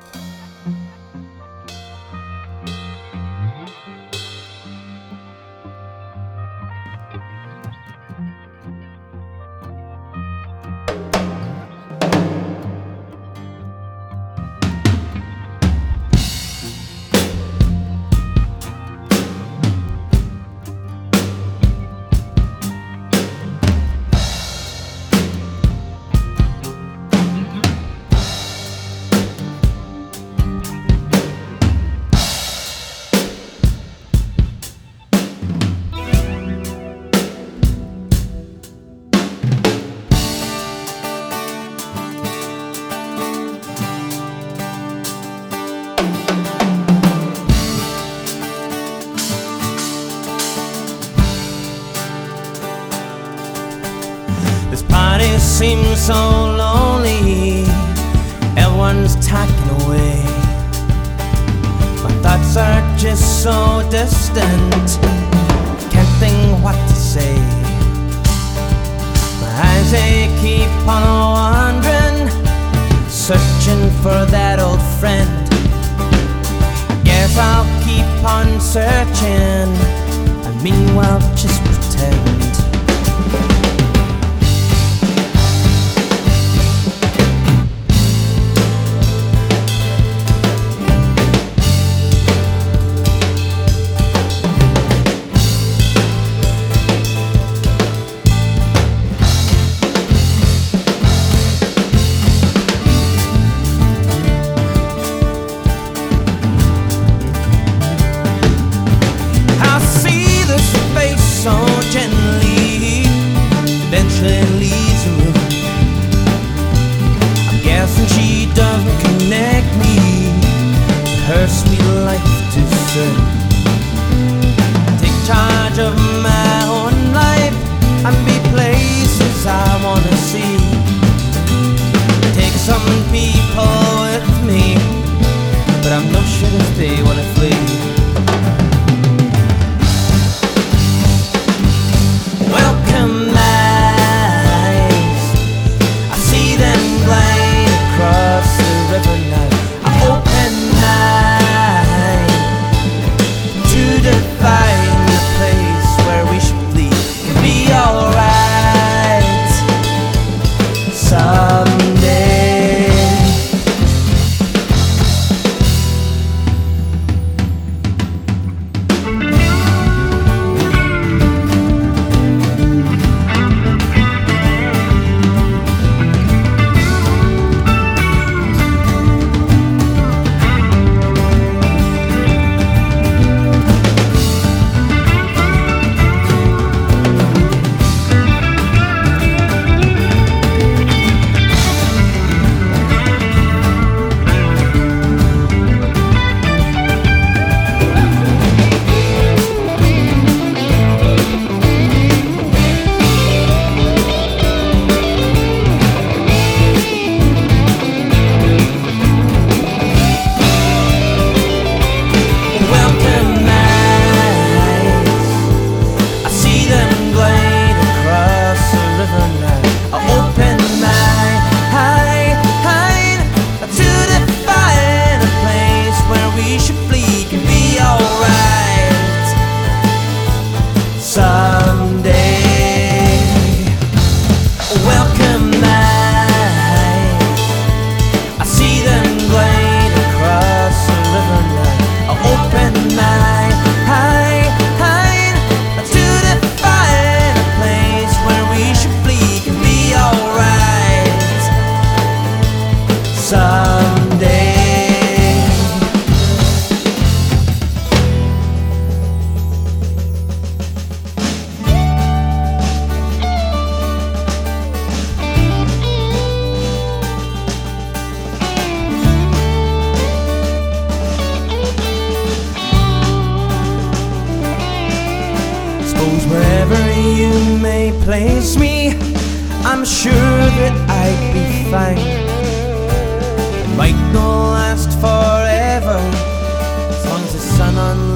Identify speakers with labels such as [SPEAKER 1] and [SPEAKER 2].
[SPEAKER 1] This party seems so lonely, everyone's talking away. My thoughts are just so distant, can't think what to say. My eyes, they keep on wandering, searching for that old friend. I guess I'll keep on searching, and meanwhile just pretend. Eventually leaves the room. I'm guessing she doesn't connect me with her sweet life too soon. Take charge of my own life and be places I wanna see. Take some people with me, but I'm not sure if they wanna flee. Wherever you may place me, I'm sure that I'd be fine. It might not last forever, as long as the sun on